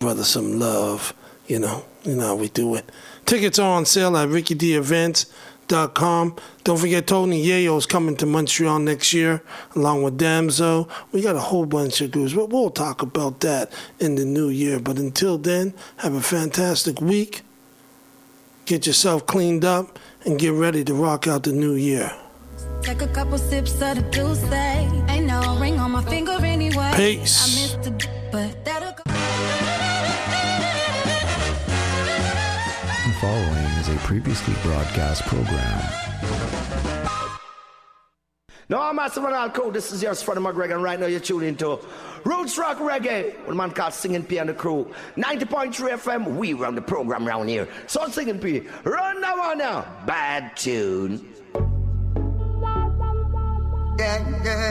brother some love. You know how we do it. Tickets are on sale at RickyDEvents.com. Don't forget Tony Yayo's coming to Montreal next year, along with Damso. We got a whole bunch of groups, but we'll talk about that in the new year. But until then, have a fantastic week. Get yourself cleaned up and get ready to rock out the new year. Take a couple sips of the Tuesday. Ain't no ring on my finger anyway. Peace. I missed it, but that'll go. The following is a previously broadcast program. No, I'm Master Ronald Cole. This is yours, Freddie McGregor, and right now you're tuning into Roots Rock Reggae with a man called Singing P and the crew. 90.3 FM, we run the program around here. So Singing P, run that one now. Bad tune. Yeah,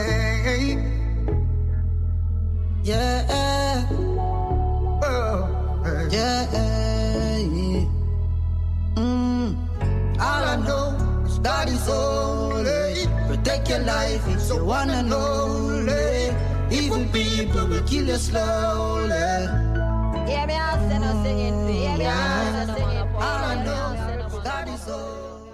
yeah, oh, yeah, all I know is God is holy. Protect your life if you wanna know. Evil people will kill you slowly. Yeah, me I say no singing. Yeah, me I say no singing. All I know is God is holy.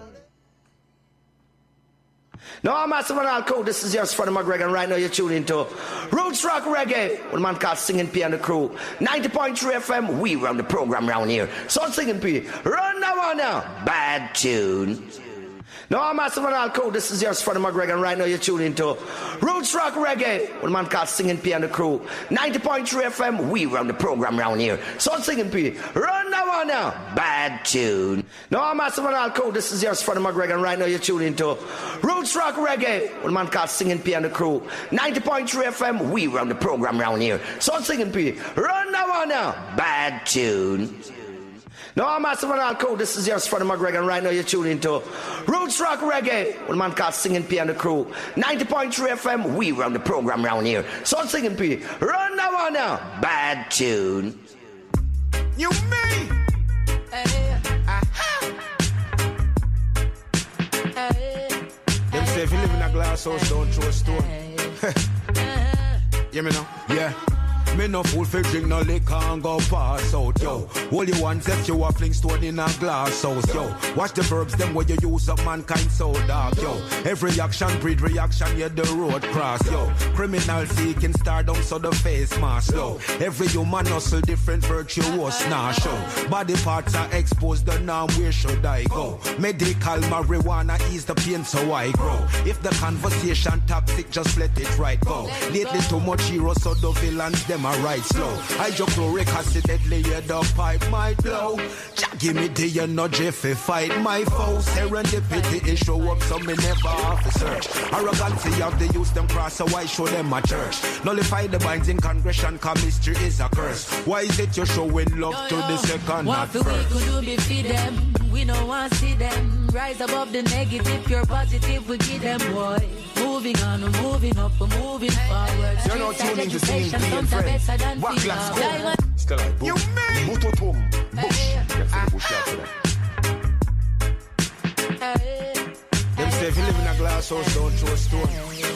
No, I'm Master Ronald Cole. This is yours, Freddie McGregor, and right now you're tuning into Roots Rock Reggae with a man called Singing P and the crew. 90.3 FM, we run the program around here. So Singing P, run that one now. Bad tune. No, I'm Master Ronald Cole. This is yours, Freddie McGregor, and right now you're tuning into Roots Rock Reggae with a man called Singing P and the crew. 90.3 FM, we run the program around here. So Singing P, run that one now. Bad tune. No, I'm Master Ronald Cole. This is yours, Freddie McGregor, and right now you're tuning into Roots Rock Reggae with a man called Singing P and the crew. 90.3 FM, we run the program around here. So Singing P, run that one now. Bad tune. No, I'm Master Ronald Cole. This is yours, Freddie McGregor, and right now you're tuning into Roots Rock Reggae with a man called Singing P and the crew. 90.3 FM, we run the program around here. So Singing P, run that one now. Bad tune. You me? Them say if you live in a glass house, don't throw a stone. You me know? Yeah. Me no fool for drink no liquor and go pass out, yo. All you want if you a fling stone in a glass house, yo. Watch the verbs, them where you use up mankind so dark, yo. Every action breed reaction, yeah, the road cross, yo. Criminal seeking stardom, so the face mask, yo. Every human hustle, different virtuous, nah, show. Body parts are exposed, the norm, where should I go? Medical marijuana ease the pain, so I grow. If the conversation toxic, just let it right go. Lately too much heroes, so the villains, them are right slow. Hydrochloric acid deadly, yeah, the pipe might blow. Just give me the energy if fight my foes. Serendipity is show up, so me never off the search. Arrogancy of the youth, them cross, so I show them a church. Nullify the binds in congression, cause mystery is a curse. Why is it you're showing love to the second, not first? What we could do be feed them, we don't want to see them. Rise above the negative, pure positive, we give them, boy. Moving on, we're moving up, we're moving forward. You're not tuning to Singing P and Friends. What let's go? Still like boom. You mean? Mutotum. Bush. Get for the bush after that. Them say if you live in a glass house, don't throw a stone.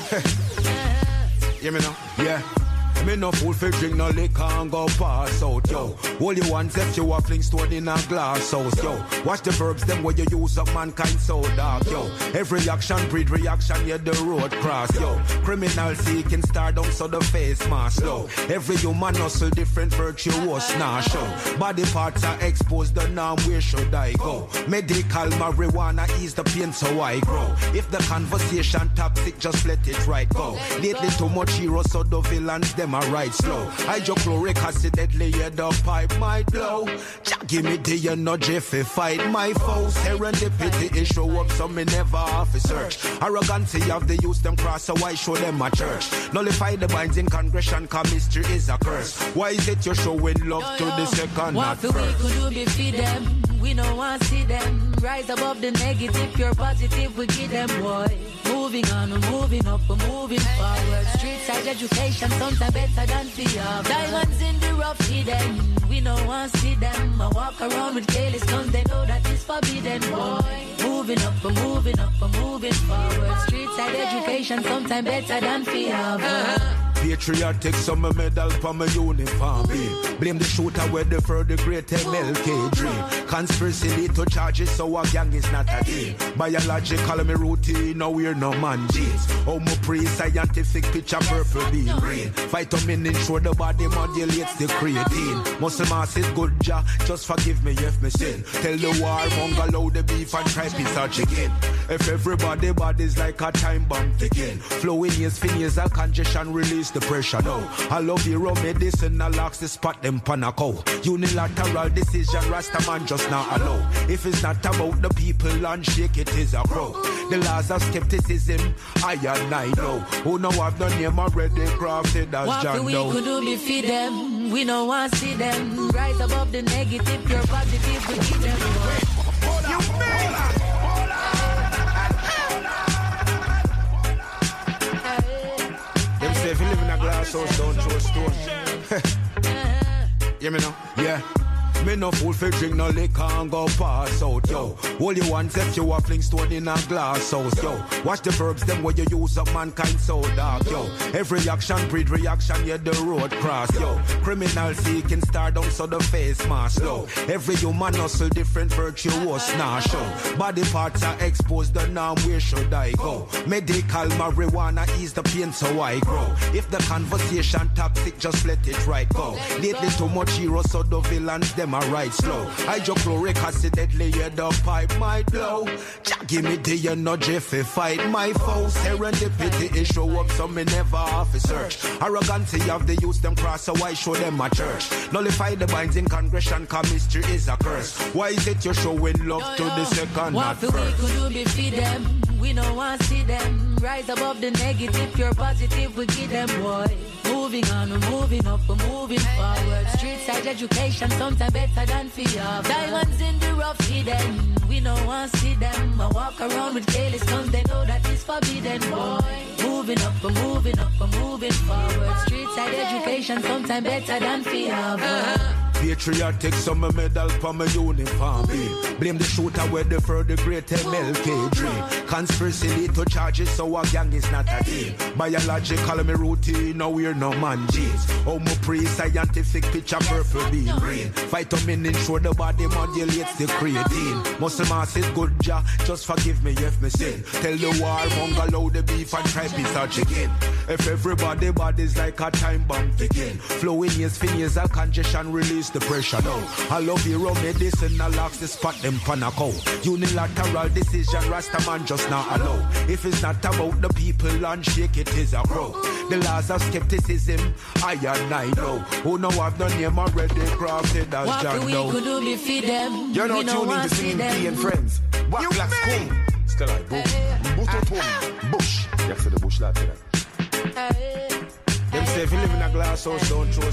You me know? Yeah. Me no fool for drink no liquor and go pass out, yo. All you want if you a fling stone in a glass house, yo. Watch the verbs, them where you use up mankind so dark, yo. Every action breed reaction, yeah, the road cross, yo. Criminal seeking stardom, so the face mask, yo. Every human hustle, different virtuous, nah, show. Body parts are exposed, the norm, where should I go? Medical marijuana ease the pain, so I grow. If the conversation toxic, just let it right go. Lately too much heroes, so the villains, them are right slow. Hydrochloric acid deadly, yeah, the pipe might blow. Just give me the energy if fight my foes. Serendipity is show up, so me never off a search. Arrogancy of the youth, them cross, so I show them a church. Nullify the binds in congression, cause mystery is a curse. Why is it you're showing love to the second, not first? What we could do be feed them, we don't want to see them. Rise above the negative, pure positive, we give them, boy. Moving on, we're moving up, we're moving forward. Street side education, sometimes better than fear. Diamonds in the rough, hidden. We don't want to see them. I walk around with careless guns, they know that it's forbidden, boy. Moving up, we're moving up, we're moving forward. Street side education, sometimes better than fear. Patriotic, some medal for my uniform. Blame the shooter where the further great MLK dream. Conspiracy lead to charges, so a gang is not a team. Biological me routine, now we're no man jeans. Homo pre-scientific picture purple being green. Vitamin ensure the body modulates the creatine. Muscle mass is good, ja, just forgive me if me sin. Tell the war, monger load the beef and try piece of chicken. If everybody body's like a time bomb ticking. Flowing is finish a congestion, release the pressure now. I love hero medicine, I locks the spot them panaco. Unilateral decision, Rastaman just not allow. If it's not about the people and shake it is a crow. The laws of skepticism, I and I know. Who know I've done name already crafted as John we Doe. could do be feed them, we don't want to see them. Rise above the negative, pure positive, we give them more. You made it! Them say if you live in a glass house, don't throw a stone. Hear me now? Yeah. Me no fool for drink no liquor and go pass out, yo. All you want if you a fling stone in a glass house, yo. Watch the verbs, them where you use up mankind so dark, yo. Every action breed reaction, yeah, the road cross, yo. Criminal seeking star down so the face mask low. Every human hustle different virtuous nah show. Body parts are exposed, the now where should I go? Medical marijuana ease the pain so I grow. If the conversation toxic, just let it right go. Lately too much heroes so the villains them are right slow. Hydrochloric acid deadly, yeah, the pipe might blow. Jack give me the energy if I fight my foes. Serendipity is show up so me never off a search. Arrogancy of the youth them cross so I show them a church. Nullify the binds in congression cause mystery is a curse. Why is it you're showing love to the second not first? What we could do be feed them, we don't want to see them. Rise above the negative, pure positive, we give them boy. Moving on, we're moving up, we're moving forward. Street side education, sometimes better than fear. Diamonds in the rough hidden, we don't want to see them. I walk around with careless guns, they know that it's forbidden, boy. Moving up, we're moving up, we're moving forward. Street side education, sometimes better than fear, boy. Patriotic, some medal for my uniform. Blame the shooter where the further great MLK dream. Conspiracy lead to charges, so a gang is not a team. Biological me routine, now we're no man jeans. Homo pre-scientific picture purple being green. Vitamin ensure the body modulates the creatine. Muscle mass is good, ja, just forgive me if me sin. Tell the war, monger load the beef and try piece of chicken. If everybody body's like a time bomb ticking. Flowing is finish a congestion, release the pressure now. I love hero medicine, I locks the spot them panaco. Unilateral decision, Rastaman just not allow. If it's not about the people and shake it is a crow. The laws of skepticism, I and I know. Who know I've done name already crafted as John Doe. What we could do be feed them, you're not tuning to Singing P and Friends. What black school? Still like Bush. You have to the bush lad for that. Them say if you live in a glass house, don't throw a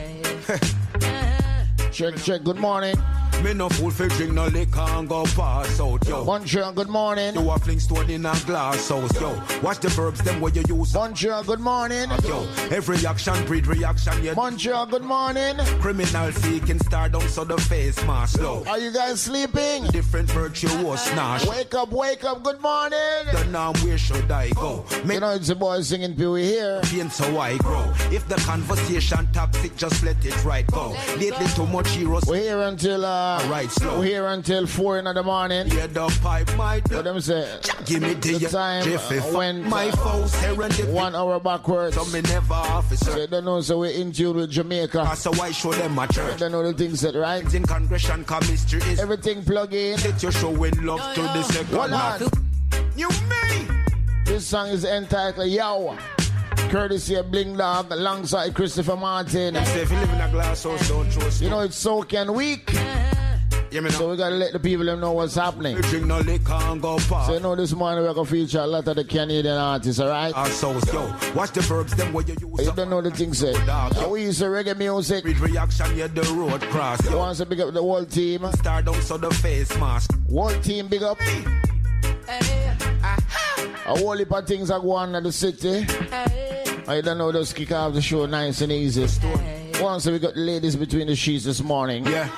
stone. Check, good morning. Me no fool for drink no liquor and go pass out, yo. Bonjour, good morning. You a fling stone in a glass house, yo. Watch the verbs, them where you use. Bonjour, good morning. Yo, every action breed reaction, yeah. Bonjour, good morning. Criminal seeking star down so the face mask low. Are you guys sleeping? Different virtuous nash. Wake up, good morning. The now where should I go? You know it's the boy Singing P, we here. Pain so I grow. If the conversation toxic, just let it right go. Lately too much heroes. We're here until right slow. We're here until 4 in the morning. Yeah, the pipe might what them say? Give me the time when my foes 1 hour backwards. So me never officer. They don't know, so we're in tune with Jamaica. So I show them my church. They don't know the things that right. In congression, mystery is everything plug in. That you're showing love to the second. Hold on. You me. This song is entitled Yow. Courtesy of Bling Dog alongside Christopher Martin. If you live in a glass house, don't trust. You know it's soaking week. So we gotta let the people know what's happening. Drink no liquor and go pop. So you know this morning we're gonna feature a lot of the Canadian artists, alright? Yo, watch the verbs, them where you use. You don't know the things say. We use the reggae music. Read reaction, yeah, the road cross. You want to big up the whole team? Star down so the face mask. Whole team big up. A whole heap of things are going on at the city. I don't know, just kick off the show nice and easy. Once we got the ladies between the sheets this morning. Yeah.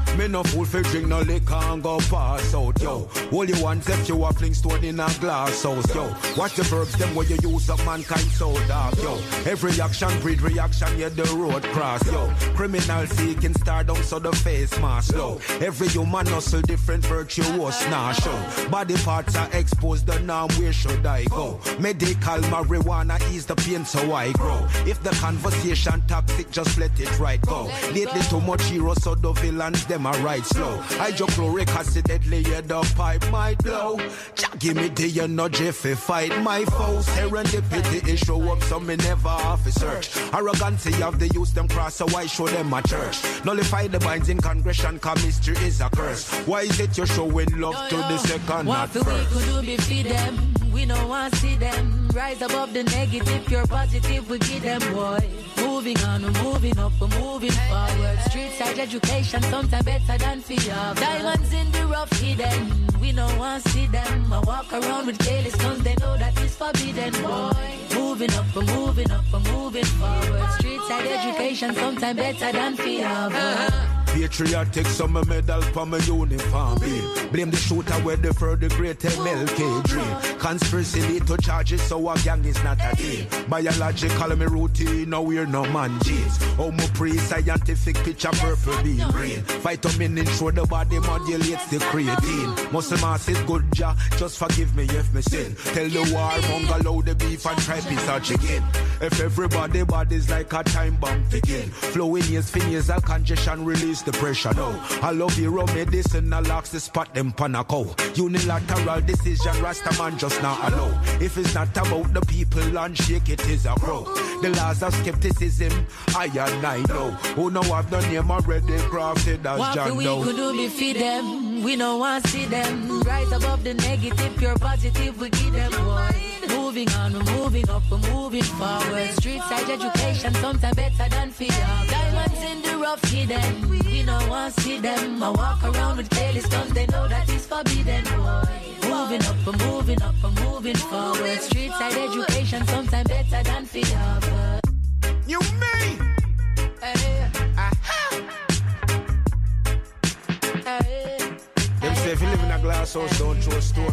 Me no fool for drink no liquor and go pass out, yo. All you want if you a fling stone in a glass house, yo. Watch the verbs them where you use up mankind so dark, yo. Every action breed reaction, yeah, the road cross, yo. Criminal seeking stardom so the face mask, yo. Every human hustle different virtuous nah show. Body parts are exposed, the now where should I go? Medical marijuana ease the pain so I grow. If the conversation toxic, just let it right go. Lately too much heroes so the villains them are right slow. Hydrochloric acid deadly, yeah, the pipe might blow. Give me the energy if I fight my foes. Serendipity is show up so me never have to search. Arrogancy of the youth them cross so I show them a church. Nullify the minds in congregation cause mystery is a curse. Why is it you're showing love to the second what not first? What we could do be feed them. We don't want to see them rise above the negative, pure positive, we give them boy. Moving on, we're moving up, we're moving forward. Street side education, sometimes better than fear. Diamonds in the rough hidden, we don't want to see them. I walk around with careless guns, they know that it's forbidden, boy. Moving up, we're moving up, we're moving forward. Street side education, sometimes better than fear, boy. Patriotic, some medal for my uniform. Blame the shooter where the further great MLK dream. Conspiracy lead to charges, so a gang is not a team. Biological me routine, no we're no man jeans. Homo pre-scientific picture purple being green. Vitamin ensure the body modulates the creatine. Muscle mass is good, ja, just forgive me if me sin. Tell the war, bungalow the beef and try piece of chicken. If everybody body's like a time bomb ticking. Flowing ears, nasal congestion, release the pressure now. I love hero medicine, I locks the spot them panaco. Unilateral decision, Rastaman just not allow. If it's not about the people and shake it is a crow. The laws of skepticism, I and I know. Who know I've the name already crafted as John What Doe. we could do be feed them, we don't want to see them rise above the negative, pure positive, we give them boy. Moving on, we're moving up, we're moving forward. Street side education, sometimes better than fear. Diamonds in the rough hidden, we don't want to see them. I walk around with careless guns, they know that it's forbidden, boy. Moving up, we're moving up, we're moving forward. Street side education, sometimes better than fear. You me! Hey. Them say if you live in a glass house, don't throw a stone.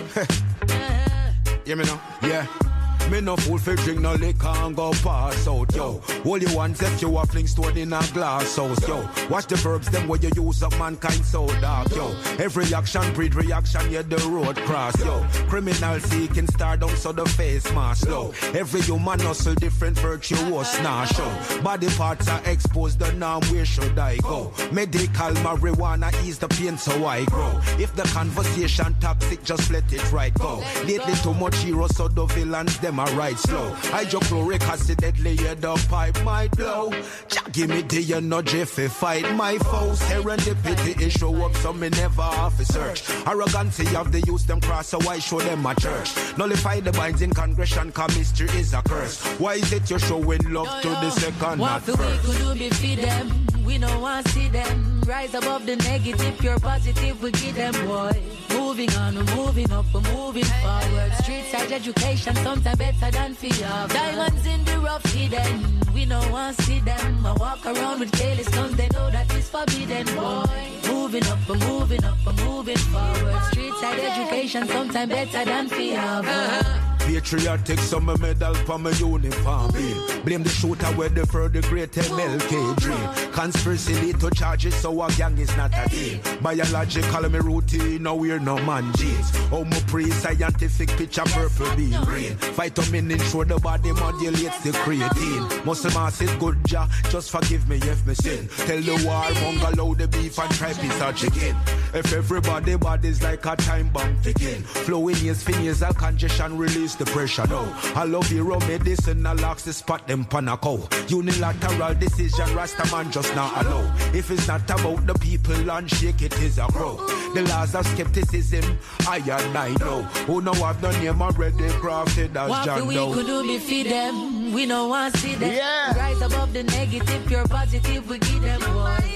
Hear me now? Yeah. Me no fool for drink no liquor and go pass out, yo. All you want if you a fling stone in a glass house, yo. Watch the verbs them where you use up mankind so dark, yo. Every action breed reaction, yeah, the road cross, yo. Criminal seeking stardom so the face mask, low. Every human hustle different virtuous nah show. Body parts are exposed, the now where should I go? Medical marijuana ease the pain so I grow. If the conversation toxic, just let it right go. Lately too much heroes so the villains them are right slow. Hydrochloric acid deadly, yeah, the pipe might blow. Give me the energy if I fight my foes. Serendipity is show up so me never have to search. Arrogancy of the youth them cross so I show them a church. Nullify the minds in congregation cause mystery is a curse. Why is it you're showing love to the second not what first? we could do be feed them, we don't want to see them rise above the negative, pure positive, we give them boy. Moving on, we're moving up, we're moving forward. Street side education, sometimes better than fear. Diamonds in the rough hidden, we don't want to see them. I walk around with careless guns, they know that it's forbidden, boy. Moving up, we're moving up, we're moving forward. Street side education, sometimes better than fear, boy. Patriotic, some medal for my uniform. Blame the shooter where the further great MLK dream. Conspiracy lead to charges, so a gang is not a team. Biological me routine, no we're no man jeans. Homo pre-scientific picture purple being green. Vitamin ensure the body modulates the creatine. Muscle mass is good, ja, just forgive me if me sin. Tell the war, bungalow the beef and try piece of chicken. If everybody body's like a time bomb ticking. Flowing ears, nasal congestion, release the pressure now. I love hero medicine, I locks the spot them panaco. Unilateral decision, Rastaman just not allow. If it's not about the people and shake it is a crow. The laws of skepticism, I and I know. Who know I've the name already crafted as John Doe. What we could do be feed them, we don't want to see them rise above the negative, pure positive, we give them boy.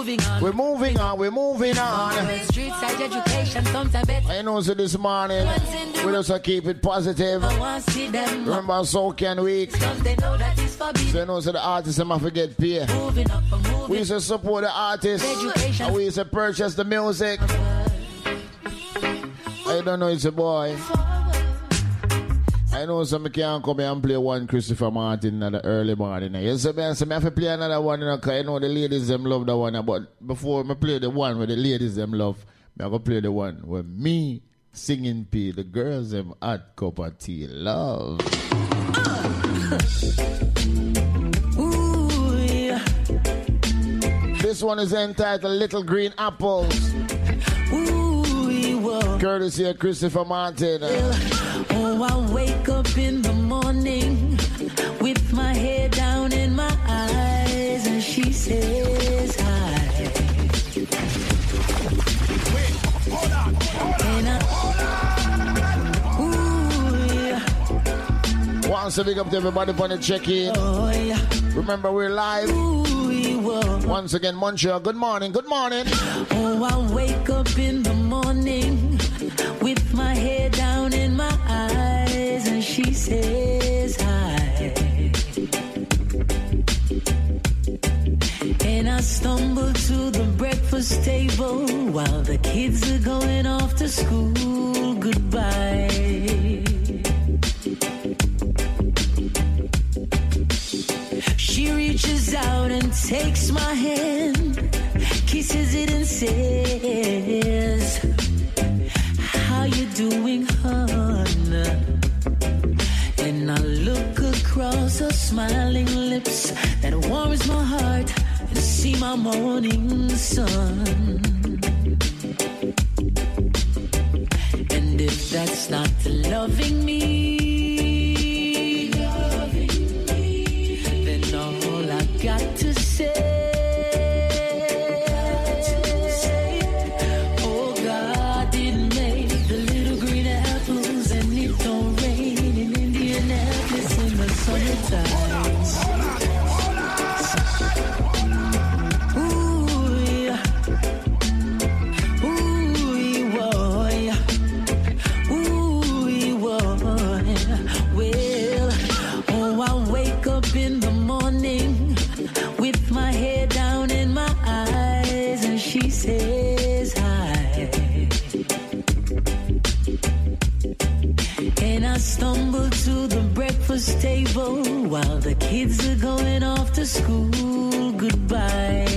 We're moving on. Street side education, sometimes better. I know so this morning, we just keep it positive. Remember Socan Week. So you know so the artists have to get paid. We used to support the artists. And we used to purchase the music. I don't know, it's a boy. I know some can't come here and play one Christopher Martin in the early morning. Yes, so I have to play another one, because I know the ladies them love that one. But before I play the one where the ladies them love, I go play the one where me singing P, the girls them hot cup of tea love. Ooh, yeah. This one is entitled Little Green Apples. Ooh, whoa. Courtesy of Christopher Martin. Oh, I wake up in the morning with my head down in my eyes, and she says hi. Wait, hold on. Once a big up to everybody for the check-in. Oh, yeah. Remember, we're live. Ooh, once again, Montreal, good morning. Oh, I wake up in the morning with my head down in my eyes, and she says hi. And I stumble to the breakfast table while the kids are going off to school. Goodbye. She reaches out and takes my hand, kisses it and says, how you doing, hon? And I look across her smiling lips that warms my heart and see my morning sun. And if that's not loving me, then all I got to say, says hi. And I stumble to the breakfast table while the kids are going off to school. Goodbye.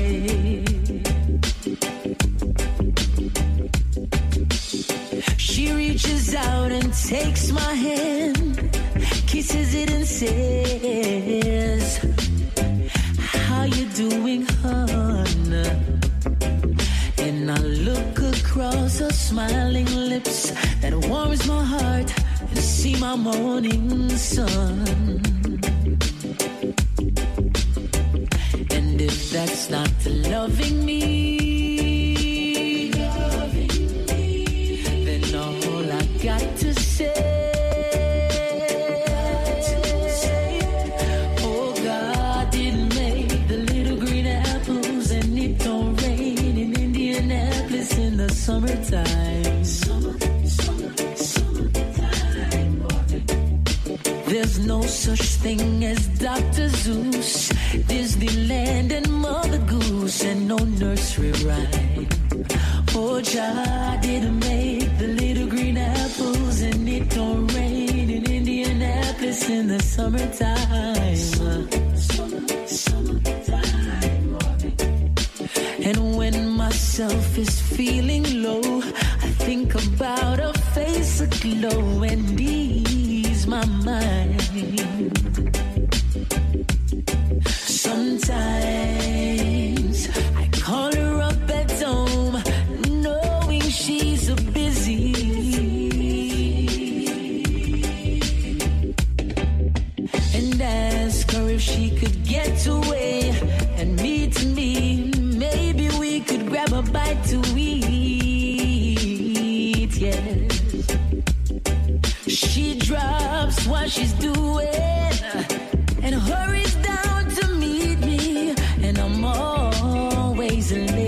She reaches out and takes my hand, kisses it and says, how you doing, hon? And I look across her smiling lips that warms my heart and see my morning sun. And if that's not loving me, then all I got to say, summertime. There's no such thing as Dr. Zeus, Disneyland and Mother Goose, and no nursery rhyme. Oh, Jah didn't make the little green apples, and it don't rain in Indianapolis in the summertime. And when myself is feeling low, I think about a face aglow and ease my mind. Sometimes I call her up at home, knowing she's busy, and ask her if she could get away and meet me. Maybe we could grab a bite to eat, yes. She drops what she's doing and hurries down to meet me, and I'm always late.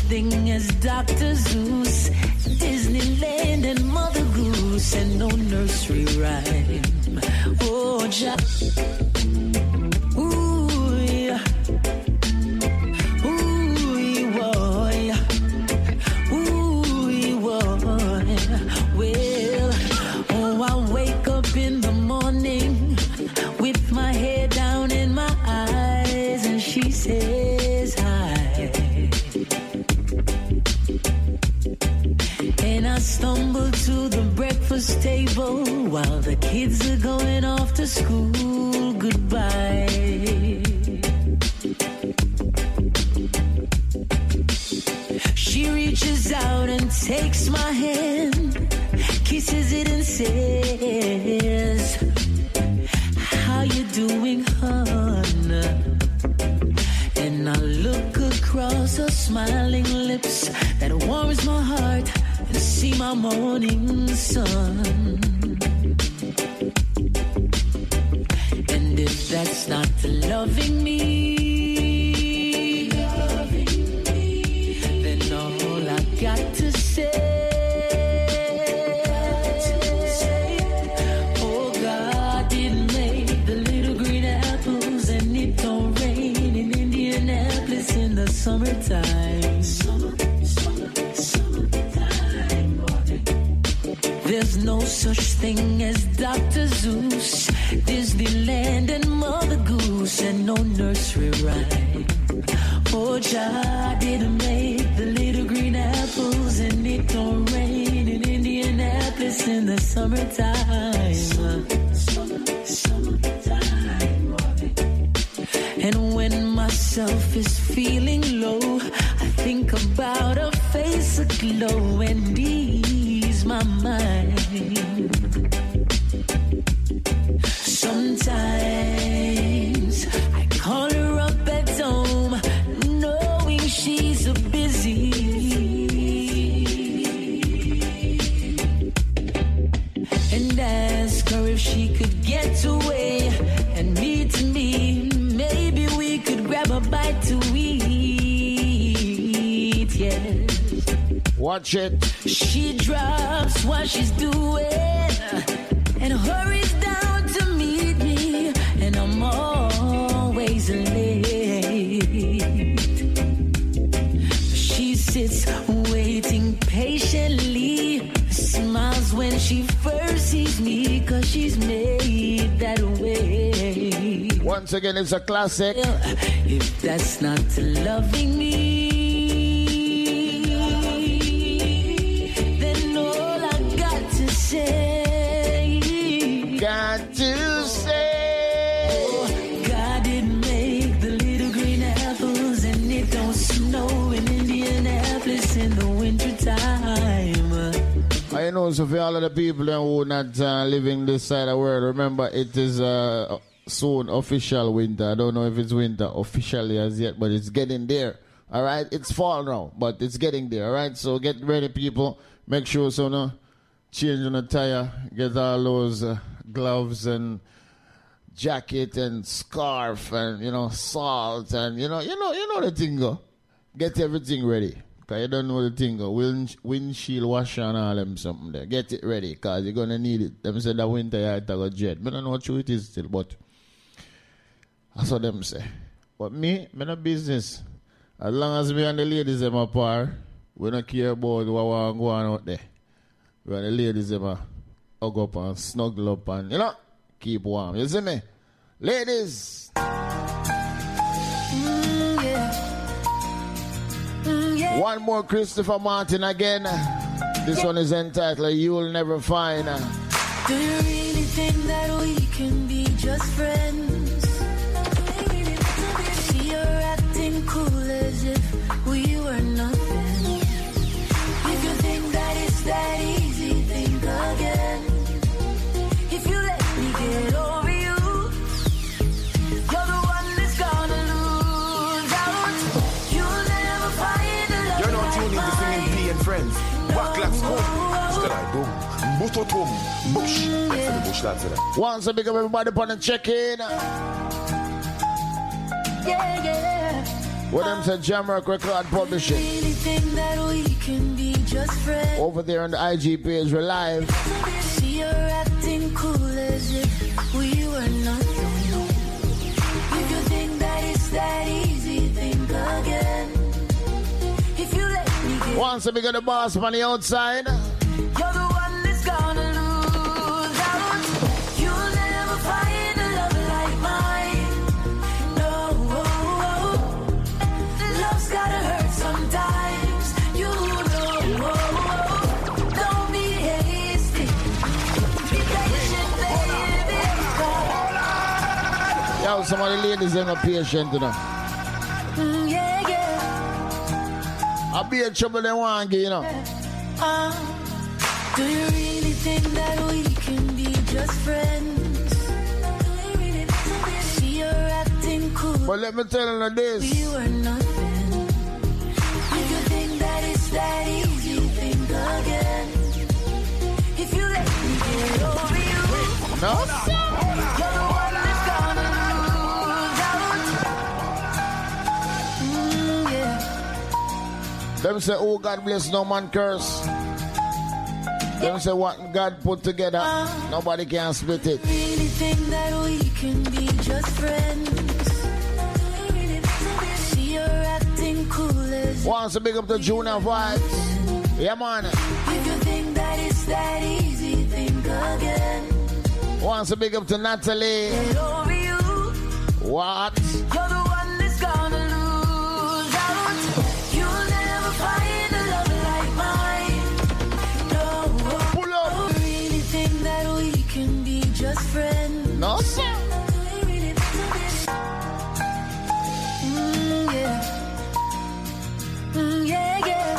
thing as Dr. Zeus, Disneyland and Mother Goose, and no nursery rhyme. Oh, ooh, yeah. Ooh, boy. Ooh, boy. Well, oh, I wake up in the morning with my head down in my eyes, and she says hi. And I stumble to the breakfast table while the kids are going off to school. Goodbye. She reaches out and takes my hand, kisses it and says, how you doing, hon? And I look across her smiling lips that warms my heart and see my morning sun. And if that's not loving me, then all I got to say, oh, God didn't make the little green apples, and it don't rain in Indianapolis in the summertime. There's no such thing as Dr. Zeus, Disneyland and Mother Goose, and no nursery rhyme. Oh, Jah didn't make the little green apples, and it don't rain in Indianapolis in the summertime. And when myself is feeling low, I think about her face aglow and ease my mind. Sometimes I call her up at home, knowing she's so busy, and ask her if she could get away and meet me. Maybe we could grab a bite to eat, yes. Watch it. She drops what she's doing and hurries down to meet me, and I'm always late. She sits waiting patiently, smiles when she first sees me, 'cause she's made that way. Once again, it's a classic. If that's not loving me, got to say, oh, God didn't make the little green apples, and it don't snow in Indianapolis in the wintertime. I know, so for all of the people who are not living this side of the world, remember it is soon official winter. I don't know if it's winter officially as yet, but it's getting there. All right, it's fall now, but it's getting there. All right, so get ready, people. Make sure so no change on the tire, get all those gloves and jacket and scarf and salt and you know the thing go. Get everything ready, cause you don't know the thing go. Windshield washer and all them something there. Get it ready, cause you're gonna need it. Them say that winter you have to go jet. I don't know what true it is still, but that's what them say. But me no business. As long as me and the ladies them apart, we don't care about what want go on out there. When the ladies ever hug up and snuggle up and, keep warm. You see me? Ladies! Yeah. One more Christopher Martin again. This one is entitled You'll Never Find. Do you really think that we can be just friends? See, you're acting cool as if we were nothing. If you think that it's that easy, think again. If you let me get over you, you're the one that's gonna lose out. You'll never find a love. You're not tuning to Singing P and Friends. Backlash home. Still I do. Butotum. Bush. That's the bush lads of that. Once I big up everybody upon the check-in. Yeah. What them said, Jamrock Record Publishing. Really think that we can be just friends. Over there on the IG page, we're live. See, you're acting cool as if we were nothing. If you think that it's that easy, think again. If you let me get Once we got the boss on the outside. you're the one that's gonna lose out. You'll never find a love like mine. No, love's gotta hurt sometimes. You know, don't be hasty. Be patient, baby. Yo, some of the ladies are not patient enough. Yeah, yeah. I'll be in trouble they want to, you know. Do you really think that we can be just friends? See, you're acting cool. But let me tell you this. We were nothing. If you think that it's that easy, think again. If you let me get over you, No? you're the one that's gonna lose out. Yeah. Them say, oh, God bless, no man curse. Them say, what God put together, nobody can split it. Really think that we can be just friends. See, you're acting cool as Once to big up the Junior vibes. Yeah, man. if you think that it's that easy, think again. Once to big up to Natalie. Get over you. What? You're the one that's gonna lose out. You'll never find a love like mine. No. Pull up. I really think that we can be just friends. No, sir. Yeah. Yeah, yeah.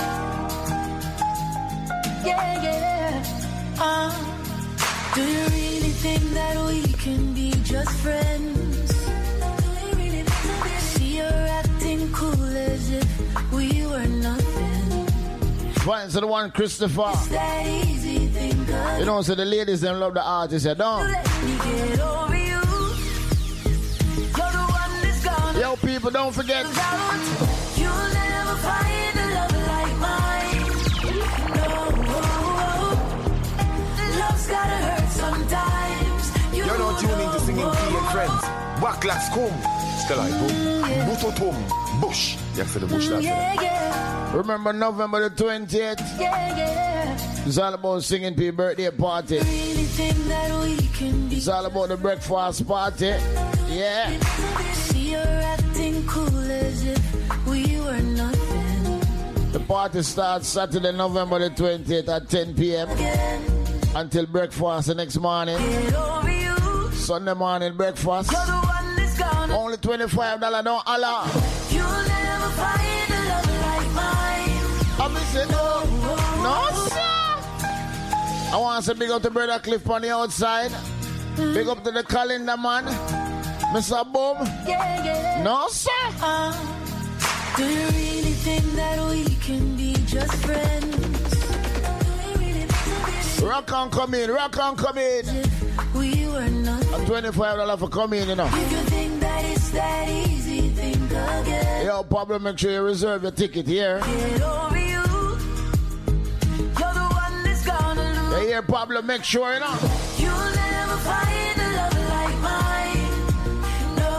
Yeah, yeah. Do you really think that we can be just friends? See, you're acting cool as if we were nothing. Fine, so the one Christopher. It's that easy, think of You know, so the ladies, them love the artist. They don't. let me get over you. You're the one that's gonna Yo, people, don't forget. lose out. You'll never find a love like mine. No, love's gotta hurt sometimes. You're not tuning to Singing P and Friends. Backlash come. Still I boom. Butotum. Bush. Yeah, for the bush that's Yeah, it. yeah, Remember November the 20th? yeah, yeah. It's all about Singing P birthday party. Really think that we can be. It's all about the breakfast party. Yeah. See, you're acting cool as if we were nothing. The party starts Saturday, November the 20th at 10 p.m. Again, until breakfast the next morning. get over you. Sunday morning breakfast. You're the one that's gonna. Only $25, don't Allah. You'll never find a love like mine. I'm saying no. No, sir. I want to say big up to Brother Cliff on the outside. Big up to the calendar man. Mr. Boom. Yeah, yeah. No, sir. Do you really think that we can be just friends? Rock on come in. Rock on come in. We were nothing. $25 for coming, you know. If you think that it's that easy, think again. Yo, Pablo, make sure you reserve your ticket here. Get over you. You're the one that's gonna lose. Yeah, here, Pablo, make sure, you know. You'll never find a love like mine. No,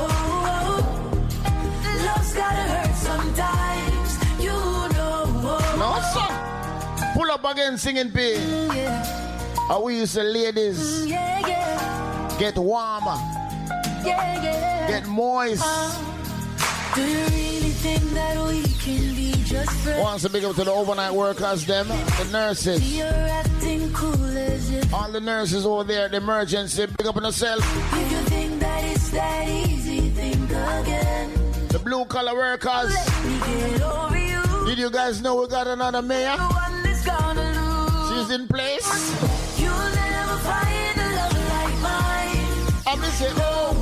love's gotta hurt sometimes. You know. No, sir. Pull up again, Singing P. Yeah, How we used to ladies yeah, yeah, get warmer, yeah, yeah. get moist. Do you really think that we can be just friends? Once a big up to the overnight workers, them, the nurses. You're acting cool as if. All the nurses over there, the emergency, big up on yourself. If you think that it's that easy, think again. The blue collar workers. Let me get over you. Did you guys know we got another mayor? The one that's gonna lose. She's in place. You'll never find a love like mine. I'm gonna say, oh,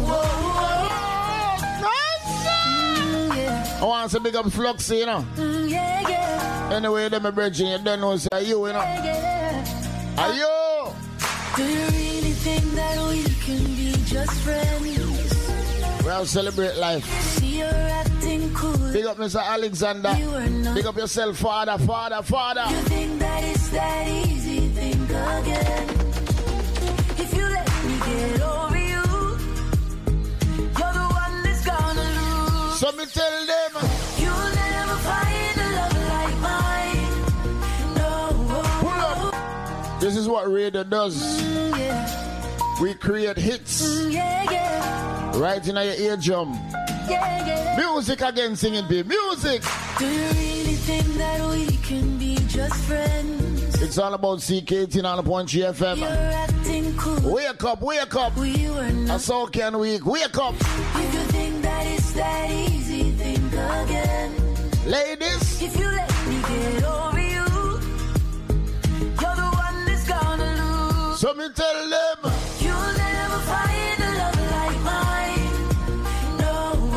Yeah, I want to big up Fluxy, you know. yeah, yeah, Anyway, them a bridging, you don't know, say, you, you know. yeah. Are you? Do you really think that we can be just friends? We have to celebrate life. See, you're acting think could. Big up Mr. Alexander. Big up yourself, father. You think that it's that easy, think again. If you let me get over you, you're the one that's gonna lose. So me tell them, you'll never find a love like mine. No. Pull up. This is what radio does. Yeah. We create hits. Yeah. Right in your eardrum. Yeah. Music again, singing B. Music. Do you really think that we can be just friends? It's all about CK18 on the Point FM. You're acting cool. Wake up. We were not. A so can we wake up. If you think that it's that easy, think again. Ladies, if you let me get over you, you're the one that's gonna lose. So me tell them, you'll never find a love like mine. No,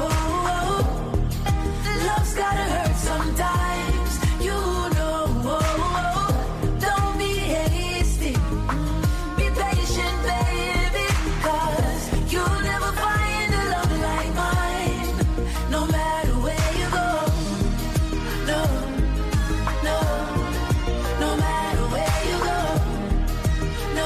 love's gotta hurt sometimes. You know, don't be hasty. Be patient, baby, 'cause you'll never find a love like mine. No matter where you go. No matter where you go. No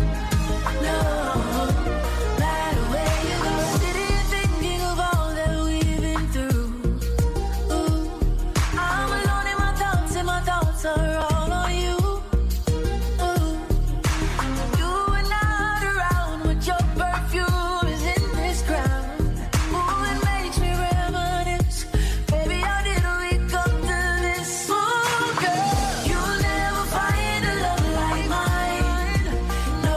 matter where you go. Sitting thinking of all that we've been through. Ooh, I'm alone in my thoughts, and my thoughts are all on you. Ooh, you are not around, but your perfume is in this crowd. Ooh, it makes me reminisce. Baby, how did we come to this? Ooh, girl, you'll never find a love like mine. No,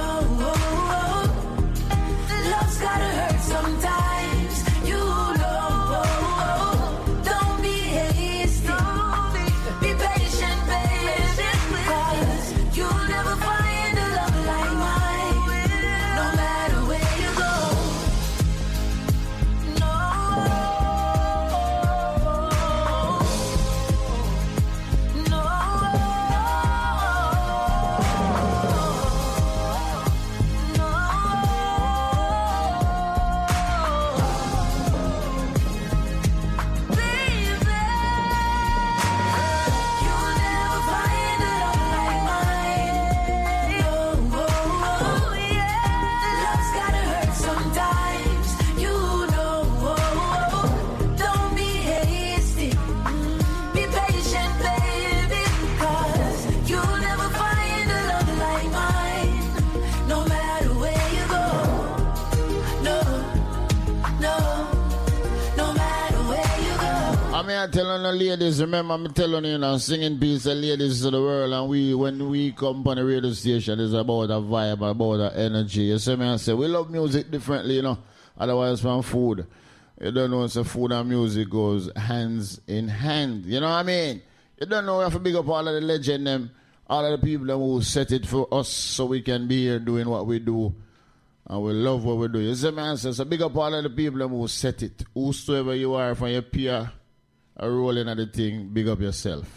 love's gotta hurt sometimes. You know, don't be hasty. Be patient, baby, 'cause you'll never find a love like mine. No matter where you go. No. I'm telling the ladies, remember I'm telling you now, singing peace the ladies to the world, and when we come on the radio station, it's about a vibe, about a energy. You see me, I say, we love music differently, you know, otherwise from food. You don't know, so food and music goes hands in hand, you know what I mean? You don't know, we have to big up all of the legend, them, all of the people who set it for us so we can be here doing what we do. And we love what we do. You see me, I say, so big up all of the people who set it. Whosoever you are, from your peer, a rolling at the thing, big up yourself.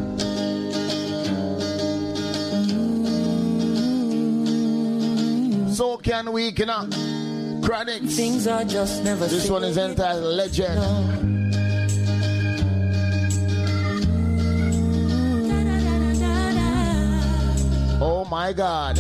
So can we, you know? Chronics. Things are just never. This one is entitled Legend. Oh my God.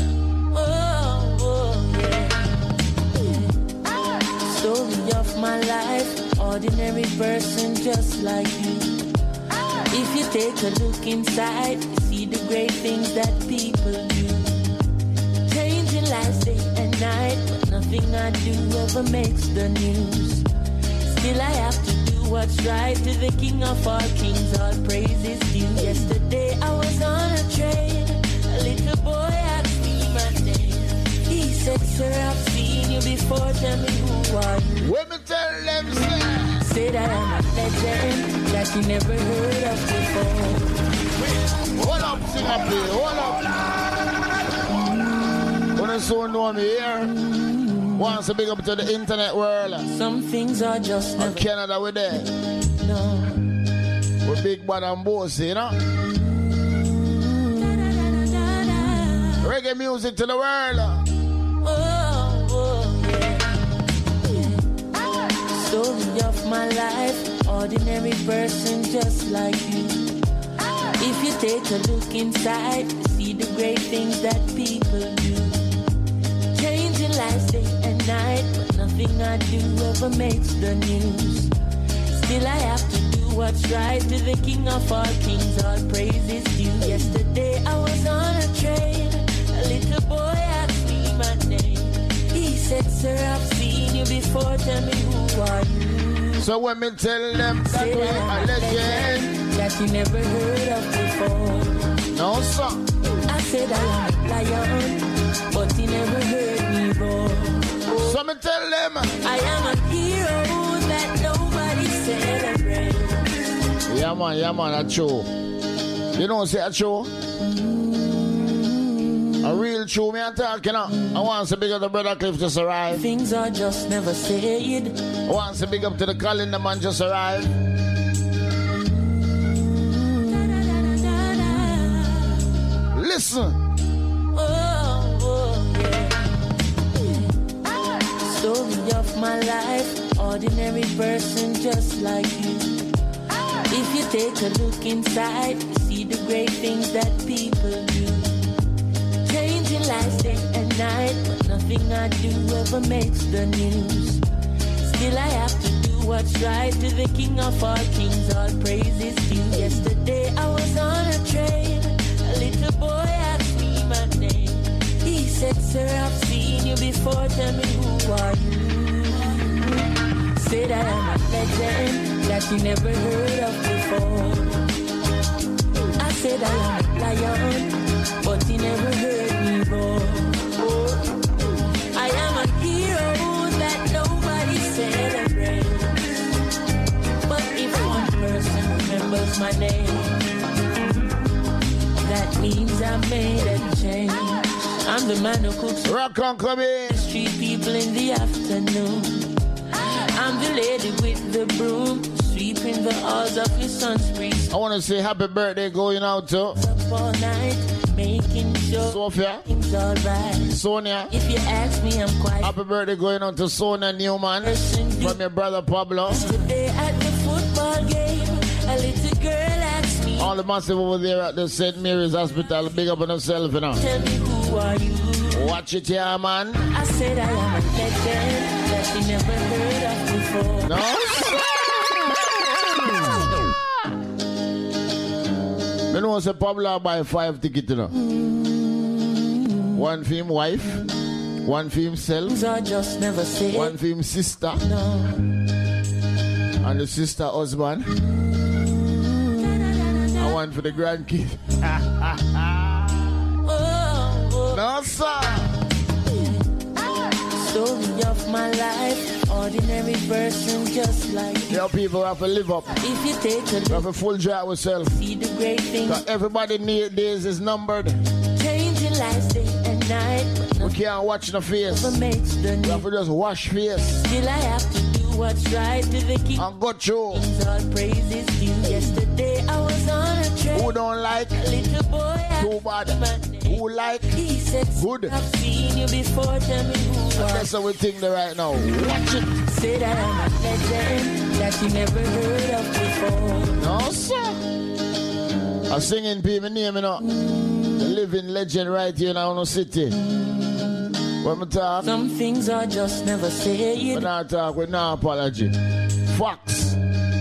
Story of my life, ordinary person just like you. If you take a look inside, you see the great things that people do. Changing lives day and night, but nothing I do ever makes the news. Still I have to do what's right, to the King of all kings, all praises due. Yesterday I was on a train, a little boy asked me my name. He said, sir, I've seen you before, tell me who are you? Let me tell them, sir. Said I am a legend that you never heard of before. Hold up, singer, please, hold up. When you soon know me here, wants to big up to the internet world. Some things are just never. Canada, we're there. No. We're big bad and bossy, you know? Reggae music to the world. Story of my life, ordinary person just like you. If you take a look inside, see the great things that people do. Changing lives day and night, but nothing I do ever makes the news. Still I have to do what's right to the King of all kings, all praises due. Yesterday I was on a train, a little boy asked me my name. He said, sir, I've seen you before, tell me who are you? So when me tell them that we're a legend that you never heard of before. No, sir. I said I am a lion, but he never heard me roar. So me tell them I am a hero that nobody celebrates. Yeah man, that's true. You know say that's true? A real true, me I'm talking now. I want to big up the brother Cliff just arrived. Things are just never said. I want to big up to the calendar man just arrived. Listen. Oh, yeah. Story of my life, ordinary person just like you. If you take a look inside, see the great things that people do. Changing lives day and night, but nothing I do ever makes the news. Still I have to do what's right to the King of all kings, all praises due. Yesterday I was on a train, a little boy asked me my name. He said, sir, I've seen you before, tell me who are you? Said I am a legend that you never heard of before. I said I am a lion, but he never heard me roar. I am a hero that nobody celebrates. But if one person remembers my name, that means I made a change. I'm the man who cooks rock on, come in. Street people in the afternoon. I'm the lady with the broom, sweeping the halls of your son's priest. I want to say happy birthday going out to up all night, making sure Sophia, things all right. Sonia. If you ask me, I'm quite happy birthday going out to Sonia Newman from your brother Pablo. Today at the football game, a little girl asked me. All the massive over there at the St. Mary's Hospital, big up on themselves, you know. Tell me who are you? Watch it here, man. I said I am a legend that you never heard of before. No. You know, say Pablo buy 5 tickets, you know. One for him wife, one for himself, I just never say one for him sister, no. And the sister husband, and one for the grandkid. No, sir. Story of my life, ordinary person just like you. Your people have to live up. If you take a look, we have to full joy ourselves. See the great things. Everybody need days is numbered. Changing lives day and night. We can't watch the face. Makes the we have to just wash face. Still I have to do what's right to the King. And go through. All praises due. Yesterday I was on a train. Who don't like? A little boy. Too bad. Who like? He said, good. I've seen you before, tell me who are. That's how we think there right now. Watch it. Say that I'm a legend that you never heard of before. No, sir. I'm singing people name, you know. The living legend right here in our city. When we talk, some things are just never said. When I talk with no apology. Facts.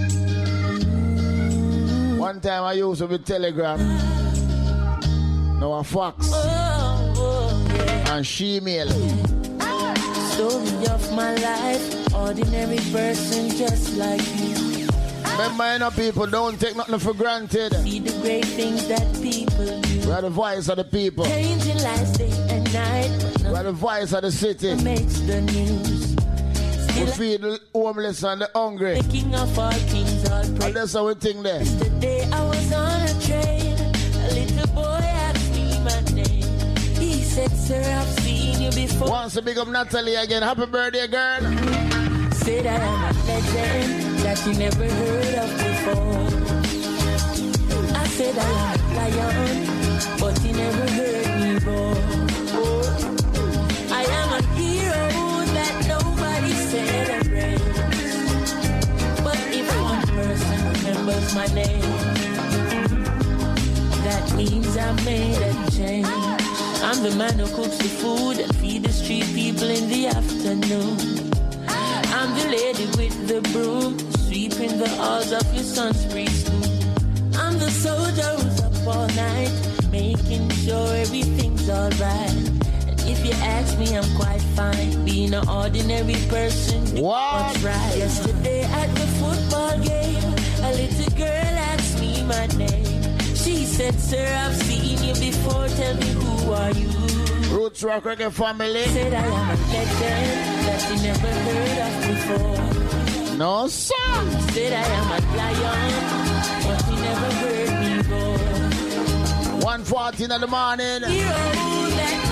One time I used to be Telegram. Now a fax. Yeah. And she-mail. Story of my life, ordinary person just like you. Remember, you know, people don't take nothing for granted. See the great things that people do. We are the voice of the people. Changing lives day and night. We are the voice of the city. Makes the news. We feed the homeless and the hungry. The King of all kings, all praise. And that's how we think there. Yesterday I was on a train. A little boy asked me my name. He said, sir, I've seen you before. Once to big up Natalie again. Happy birthday, girl. Said I am a legend that you never heard of before. I said I am a lion, but you never heard me roar. I am a hero that nobody celebrates. But if one name. That means I made a change. I'm the man who cooks the food and feed the street people in the afternoon. I'm the lady with the broom, sweeping the halls of your son's preschool. I'm the soldier who's up all night, making sure everything's alright. And if you ask me, I'm quite fine, being an ordinary person. What's right? Yesterday at the football game, a little girl asked me my name. She said, sir, I've seen you before, tell me who are you? Roots Rock Reggae family. Said I am a legend that you never heard of before. No, sir. Said I am a lion, but you never heard me roar. 1:40 in the morning. Hero that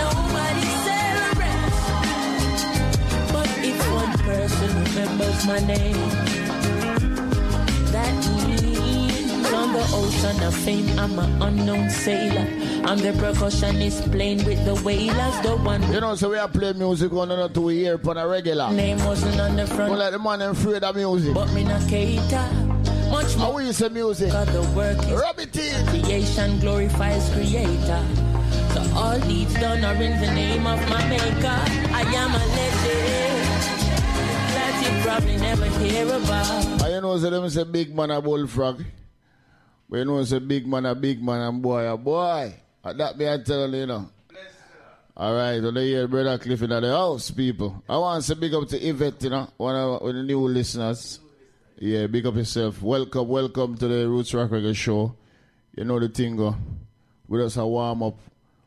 nobody celebrates. But if one person remembers my name, that means on the ocean of fame, I'm an unknown sailor. I'm the percussionist playing with the whalers, the one. You know, so we are playing music on and to hear on a regular. Name wasn't on the front. Don't let the man afraid of music. But me not cater. Much more. How we say music? Cause the work is Rabbit it. Creation glorifies creator. So all deeds done are in the name of my maker. I am a legend that you probably never hear about. I know so them say big man a bullfrog. But you know say big man and boy a boy. That me I tell you, you know. Alright, so they hear Brother Cliff in the house, people. I want to say big up to Yvette, you know, one of the new listeners. Yeah, big up yourself. Welcome to the Roots Rock Reggae show. You know the thing go. We just a warm up.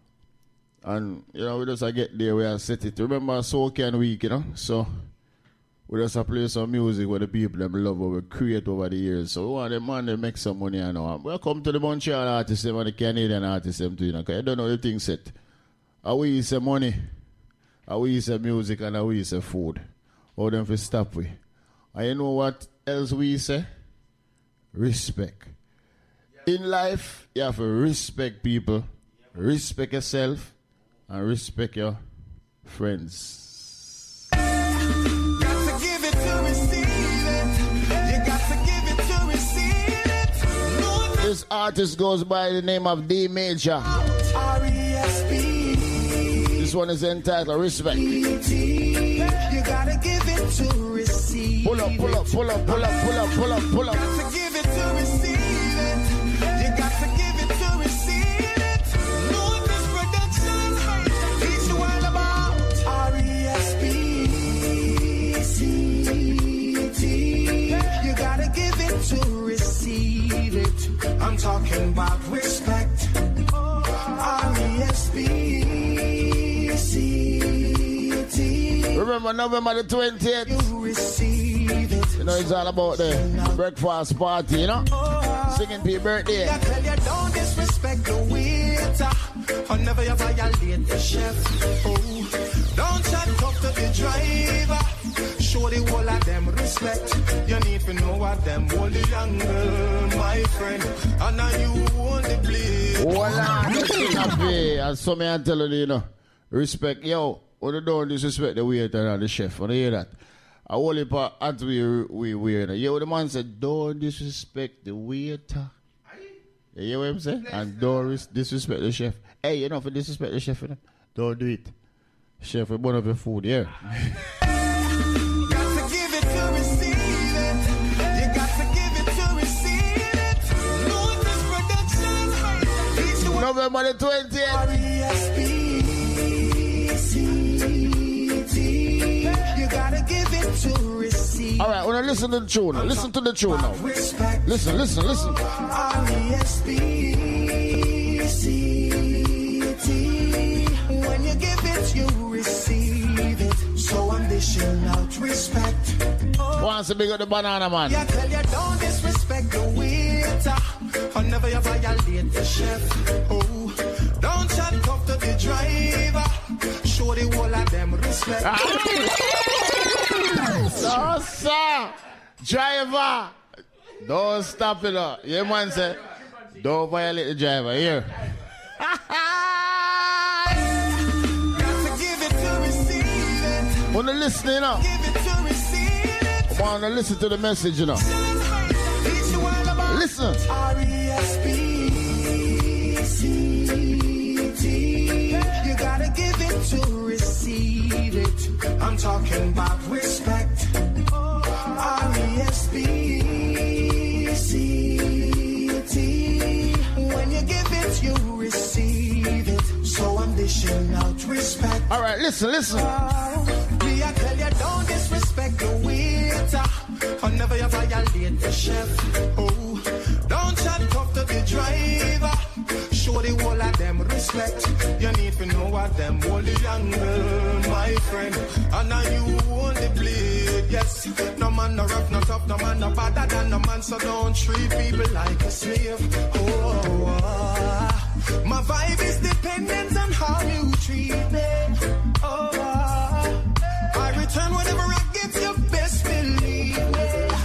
And, you know, we just a get there, we a set it. Remember Socan week, you know? So, we just a play some music with the people that we love, what we create over the years. So, we want them man to make some money, you know. Welcome to the Montreal artists and the Canadian artists, too, you know, because I don't know the thing set. How we say money, how we say music, and how we say food. How them for stop we. And you know what else we say? Respect. In life, you have to respect people, respect yourself, and respect your friends. Got to give it to receive it. You got to give it to receive it. This artist goes by the name of D Major. R-E-S-P. This one is entitled Respect. You gotta give it to receive. Pull up. Got to give it to receive it. You got to give it to receive it. Know this production. Teach you all about R-E-S-P-C-T. You gotta give it to receive it. I'm talking about respect. R-E-S-P. Remember November the 20th. You know it's all about the breakfast party, you know? Singing P birthday. I tell you, don't disrespect the waiter. Or never you violate the chef. Oh, don't chat talk to the driver. Show the whole of them respect. You need to know what them hold the angle, my friend. And now you hold the blade. Voila, and so me I tell you, you know, respect, yo. Or don't disrespect the waiter and the chef. When you hear that, I only part at we weird. You know, the man said, don't disrespect the waiter. You hear what I'm saying? And don't disrespect the chef. Hey, you know, if you disrespect the chef, you know, don't do it. Chef, we burn up your food, yeah. Got to give it to receive it. You got to give it to receive it. Know this production. November the 20th. R-E-S-P. You gotta give it to receive. All right, when I listen to the tune, listen to the tune now. Respect. Listen. R-E-S-P-C-T. When you give it, you receive it. So I'm dishing out respect. Once a big up the banana man. I tell you, don't disrespect the waiter. Or never you violate the chef. Oh, don't chat talk to the driver. Show the whole of them respect. No, sir. Driver. Don't stop it up. Yeah, man say, don't violate the driver. Here. Got to give it to receive it. Wanna listen, you know? Give it to receive it. Wanna listen to the message, you know? Listen. R-E-S-P-C-T. You gotta give it to receive it. I'm talking about respect. R-E-S-P-C-T. When you give it, you receive it. So I'm dishing out respect. All right, listen. Me, I tell you, don't disrespect the waiter. Or never you violate the chef. Oh, don't chat tough to the driver. Show the whole of them respect. You need to know what them hold the angle, my friend. And now you hold the blade, yes. No man no rough, no tough, no man no better than no man. So don't treat people like a slave. My vibe is dependent on how you treat me. I return whenever I get your best believe me.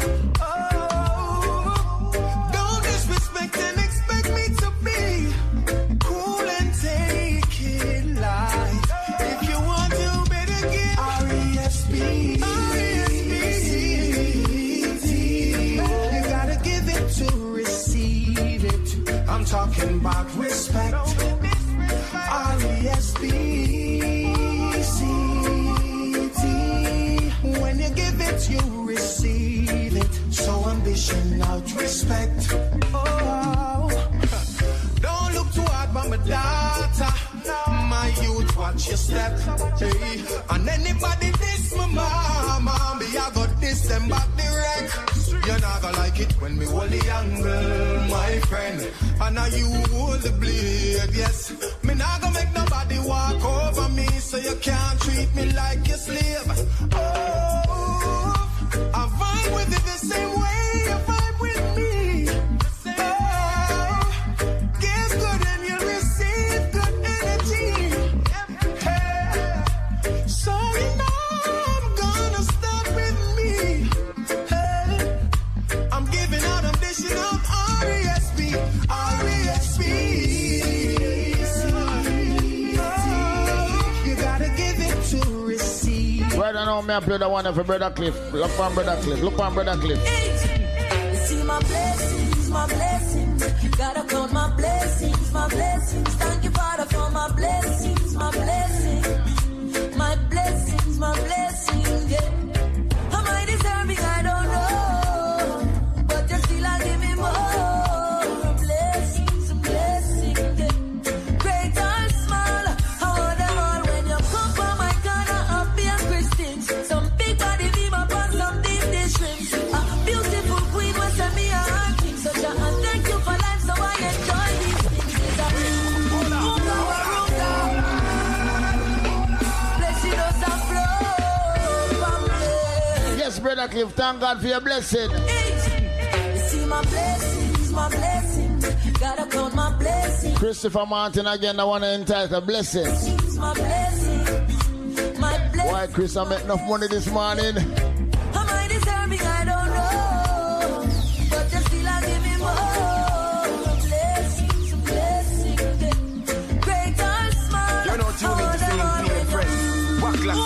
Don't disrespect and expect me to be cool and take it light. If you want to, better get R-E-S-P-C-T. You gotta give it to receive it. I'm talking about respect. R-E-S-P-C-T. When you give it, you receive it. So I'm dishing out respect. Oh, don't look too hard by my daughter. My youth, watch your step. Hey. And anybody diss my mama, me I got this them back direct. You're not gonna like it when me hold the angle, my friend. And now you hold the blade, yes. Me not gonna make nobody walk over me, so you can't treat me like a slave. Oh, I vibe with it the same way you vibe with me. Oh, give good and you'll receive good energy. Hey, so you know I'm gonna start with me. Hey, I'm giving out, I'm dishing out R-E-S-P. You gotta give it to receive. Right now, me I play the one for Brother Cliff. Look on Brother Cliff. You see my blessings, my blessings. Gotta count my blessings, my blessings. Thank you, Father, for my blessings, my blessings. My blessings, my blessings, yeah. Am I deserving? I don't know. But you still are giving more blessings, blessings, yeah. Great or small, I want them all. When you come from my corner, I'll be a Christian. Some big body beam up on some deep dish shrimps. A beautiful queen was send me a heart king. So Jah, and thank you for life, so I enjoy these things. It's a blessing us and flow from there. Yes, Brother Cliff, thank God for your blessing. You see my blessings, my blessings. Gotta count my blessings. Christopher Martin again, I want to entitle blessings. My blessings, my blessings. Why, Chris, I make enough money this morning? Am I deserving? I don't know. But you still are giving more blessings, blessings. Great or small. You're not tuning to singing play friends. What class?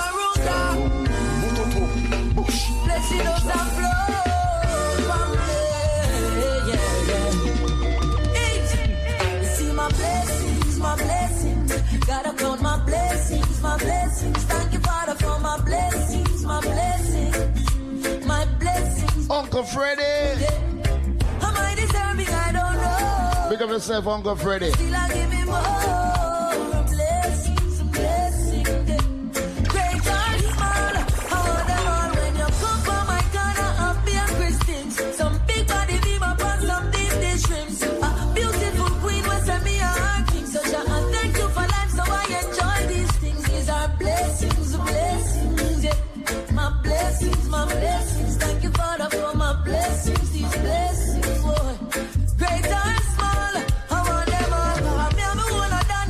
Blessing us and flow from there, yeah. You see my blessings, my blessings. Gotta count my blessings, my blessings. Thank you, Father, for my blessings, my blessings. My blessings. Uncle Freddie. Am I deserving? I don't know. Pick up yourself, Uncle Freddie. Still I give me more blessings, blessings. Great or small, I want them all. When you come from my corner, I'll be a Christian. Some big body beam up on some deep dish shrimps. A beautiful queen was send me a heart king. So Jah, and thank you for life, so I enjoy these things. These are blessings, blessings, yeah. My blessings, my blessings. Thank you, Father, for my blessings. These blessings, boy. Great or small, I want them all. I'm the one that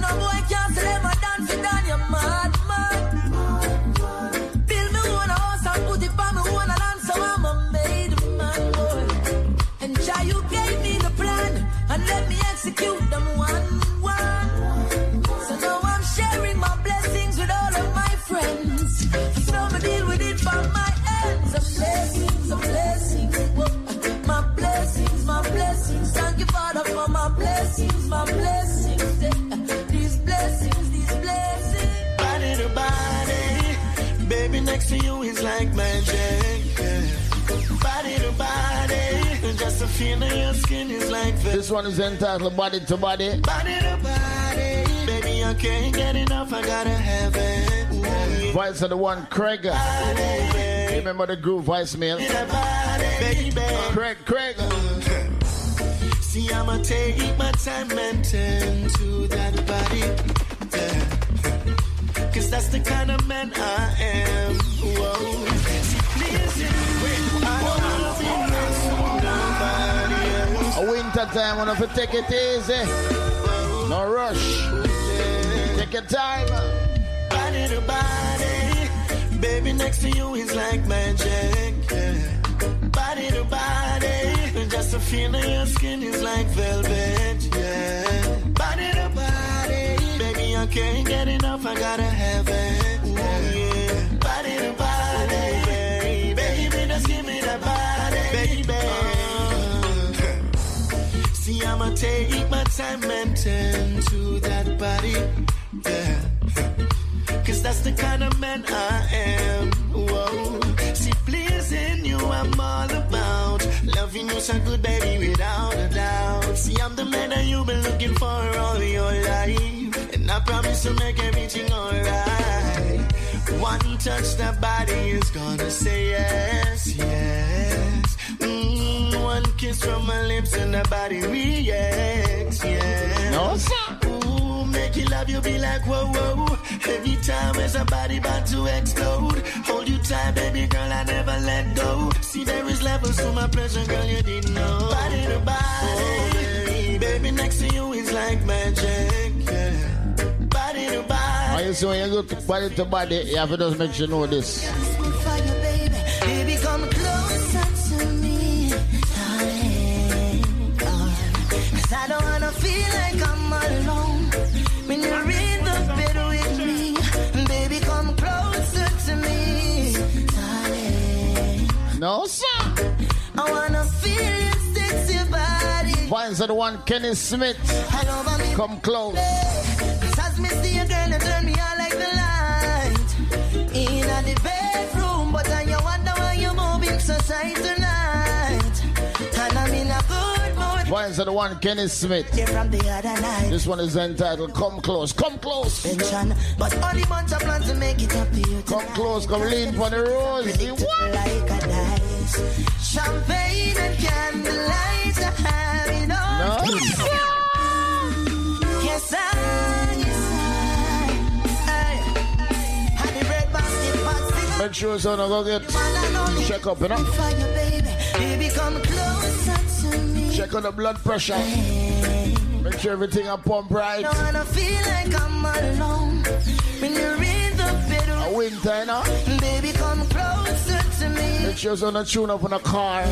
blessings, my blessings. These blessings. Body to body, baby next to you is like magic. Yeah. Body to body, just a feel of your skin is like velvet. This one is entitled Body to Body. Body to body, baby I can't get enough, I gotta have it. Yeah. Voice of the one Craig. Remember the groove voicemail? Craig. See, I'ma take my time and tend to that body. Yeah. Cause that's the kind of man I am. Whoa. See, please, I don't wanna be next to nobody else. A winter time, wanna take it easy. No rush. Take your time. Body to body, baby next to you is like magic. Yeah. Body to body, just a feel of your skin is like velvet. Yeah. Body to body, baby I can't get enough, I gotta have it. Yeah. Body to body, baby just give me that body, baby. See I'ma take my time and tend to that body. Yeah. Cause that's the kind of man I am. Whoa. See, pleasing you I'm all about. Loving you so good, baby, without a doubt. See, I'm the man that you've been looking for all your life. And I promise to make everything alright. One touch, that body is gonna say yes, yes. One kiss from my lips and the body reacts, yes. No, sir. Make you love, you be like, whoa, whoa. Every time there's a body about to explode. Hold you tight, baby girl, I never let go. See, there is levels to my pleasure, girl, you didn't know. Body to body, baby next to you is like magic, yeah. Body to body. You see, when you go to body to body, you have to just make sure you know this. Baby, come closer to me, darling. Cause I don't wanna feel like I'm alone. When you're in the bed with me, baby, come closer to me, darling. No, sir. I wanna feel your sexy body. Voice of the one Kenny Smith. Come close. As me see a girl, you turn me on like the light. In the bedroom, but I you wonder why you're moving so tight tonight. And I'm in a good mood. Voice of the one Kenny Smith. From the other night. This one is entitled Come Close. Come close. Pension, but only bunch of plans to make it up to you. Come close, come lean for the rose. Like a dice. Champagne and candlelight, I have it all. No. Yes, I. Had the bread basket, make sure so no go get check up, you know. Baby, come closer to me. Check on the blood pressure. Make sure everything is pump right. I don't wanna feel like I'm alone when you're in the bed. A winter, you know. Baby, come closer to me. Make sure so no tune up on a car.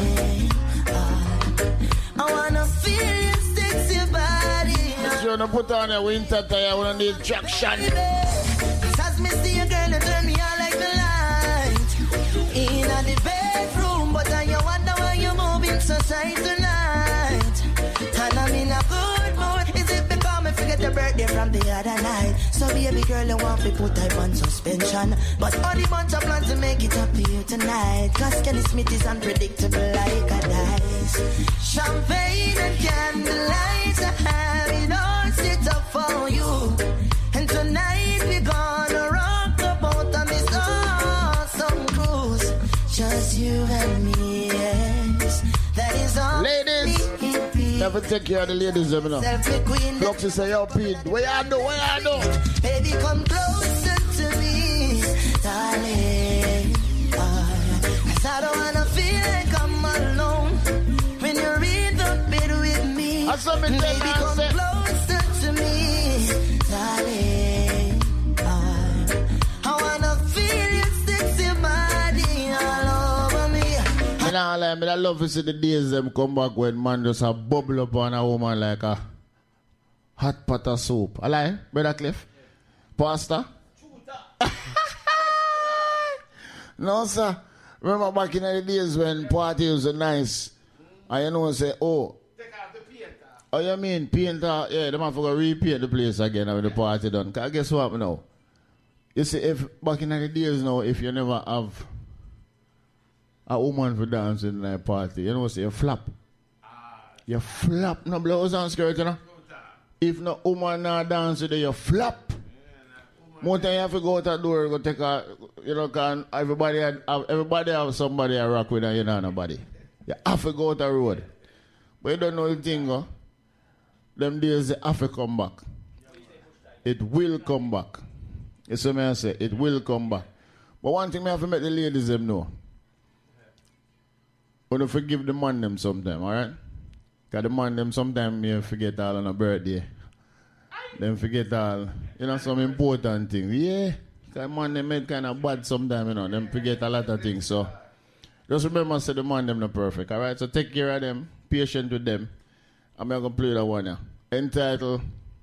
I wanna feel your sexy body. Make sure no put on a winter tire. We don't need traction. As me see a girl, you turn me on like the light. In the bedroom, but I you wonder why you're moving so tight tonight. And I'm in a good mood. Is it because I forget the birthday from the other night? So baby girl, you want me put type on suspension, but only bunch of plans to make it up to you tonight. Cause Kenny Smith is unpredictable like a dice. Champagne and candlelight, I have it all set up for you. And tonight we're gonna rock the boat on this awesome cruise. Just you and me, yes. That is all. Ladies, never take care of the ladies, you know. Look to say, yo, Pete, where you do? Baby, come closer to me, darling. Cause I don't wanna feel like I'm alone when you're in the bed with me. Baby, come closer to me, darling. I wanna feel your sexy body all over me. I love to see the days them come back when man just a bubble up on a woman like a hot pot of soup. I lie, Brother Cliff? Pasta? No, sir. Remember back in the days when parties were nice. And you know, say, oh, Oh, you mean paint? Yeah, them have to go repaint the place again when the party done. Cause guess what now? You see, if back in the days now, if you never have a woman for dancing in a party, you know what? You flap. You flap. No blouse and skirt, you know. If no woman not dance with you, you flap. More time you have to go out the door, go take a, you know, can everybody have somebody I rock with and you know nobody. You have to go out the road. But you don't know the thing, huh? Them days they have to come back. It will come back. That's what I say. It will come back. But one thing I have to make the ladies them know. When you forgive the man them sometime, alright? Because the man them sometimes you forget all on a birthday. Them forget all, you know, some important things. Yeah. Because man them made kind of bad sometimes, you know. Them forget a lot of things. So just remember, say the man them not perfect. Alright? So take care of them. Patient with them. I'm going to play that one now. Entitled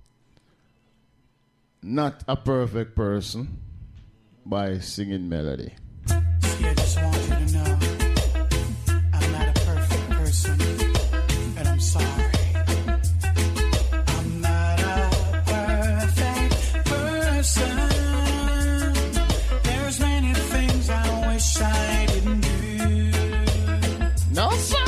Not a Perfect Person by Singing Melody. See, I just want you to know I'm not a perfect person, and I'm sorry. I'm not a perfect person. There's many things I wish I didn't do. No, sir.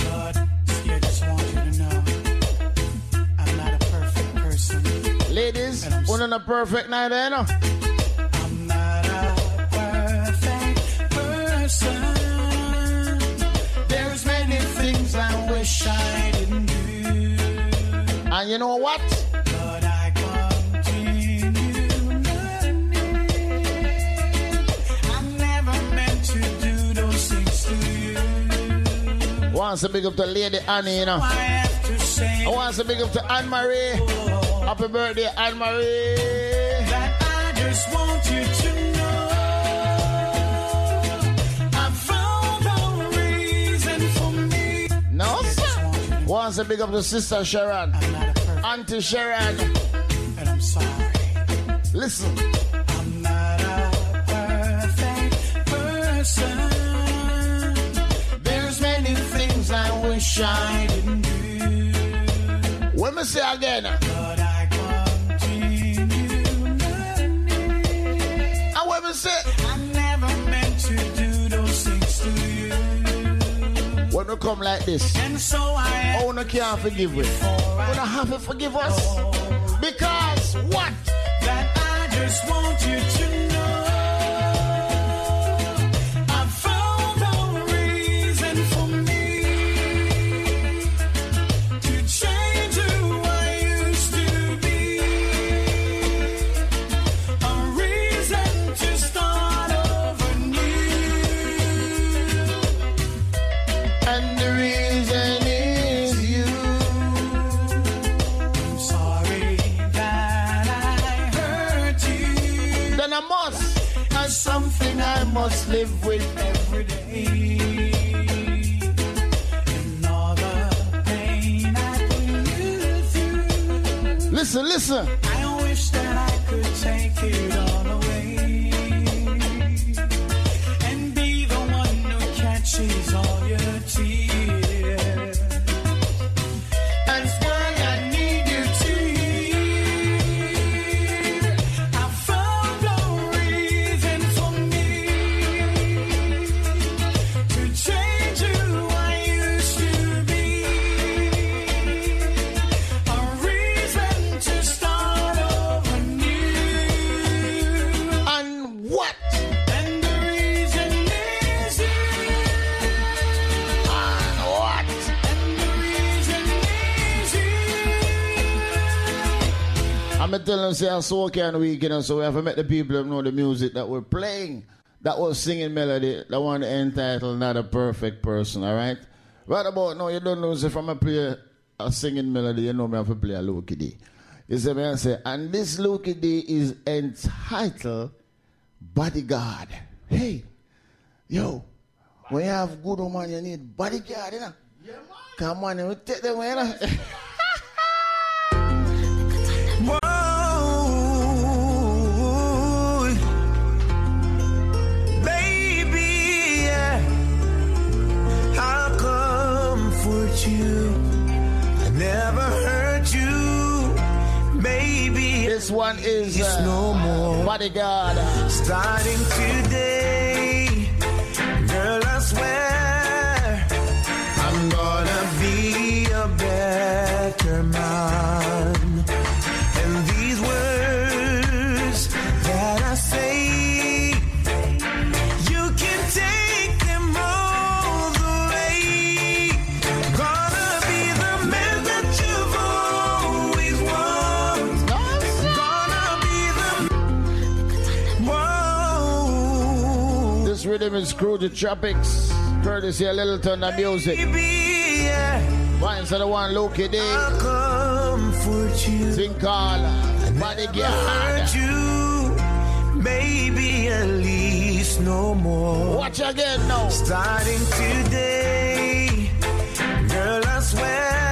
Ladies, we're on a perfect night, you know. I'm not a perfect person. There's many things I wish I didn't do. And you know what? But I continue learning. I never meant to do those things to you. Wants to big up to Lady Annie, you know. I have to say, I want to big up to Anne-Marie. Happy birthday, Anne-Marie. That I just want you to know I found a reason for me. No, sir. Wants to big up to Sister Sharon. Auntie Sharon. And I'm sorry. Listen. I'm not a perfect person. There's many things I wish I didn't do. Let me say again. But I continue learning. And let me say. I never meant to do those things to you. When we come like this, and so I wanna can't forgive us. Wanna have to forgive us. Because what? That I just want you to know I found a reason for me to change who I used to be. A reason to start over new. And the reason is you. I'm sorry that I hurt you. Then I must. As something I must live with every day. And all the pain I put you through. Listen, listen. I wish that I could take it all away. And be the one who catches all your tears. That's why I need you to hear. I found a reason for me to change who I used to be. A reason to start over new. And what? And the reason is you. And what? And the reason is you. I'm telling them, say, I'm so kind of week, you know, so we have to make the people know the music that we're playing. That was Singing Melody, the one entitled Not a Perfect Person, all right? Right about now, you don't know, say, from I play a Singing Melody, you know me have to play a Loki D. You see me, I say, and this Loki D is entitled Bodyguard. Hey, yo, when you have good woman, you need bodyguard, you know? Yeah, man. Come on, we take them, you know? Whoa, baby, yeah. I'll comfort you. I never heard ladies. No more. Bodyguard. Starting today, girl, I swear I'm gonna be a better man. And these words that I say, you can take them all the way. Gonna be the man that you've always wanted. Gonna be the This rhythm is Scrooge Tropics, courtesy of Little Thunder Music. Mine's the one Loki D. Think call Bodyguard. Maybe at least no more. Watch again now. Starting today, girl, I swear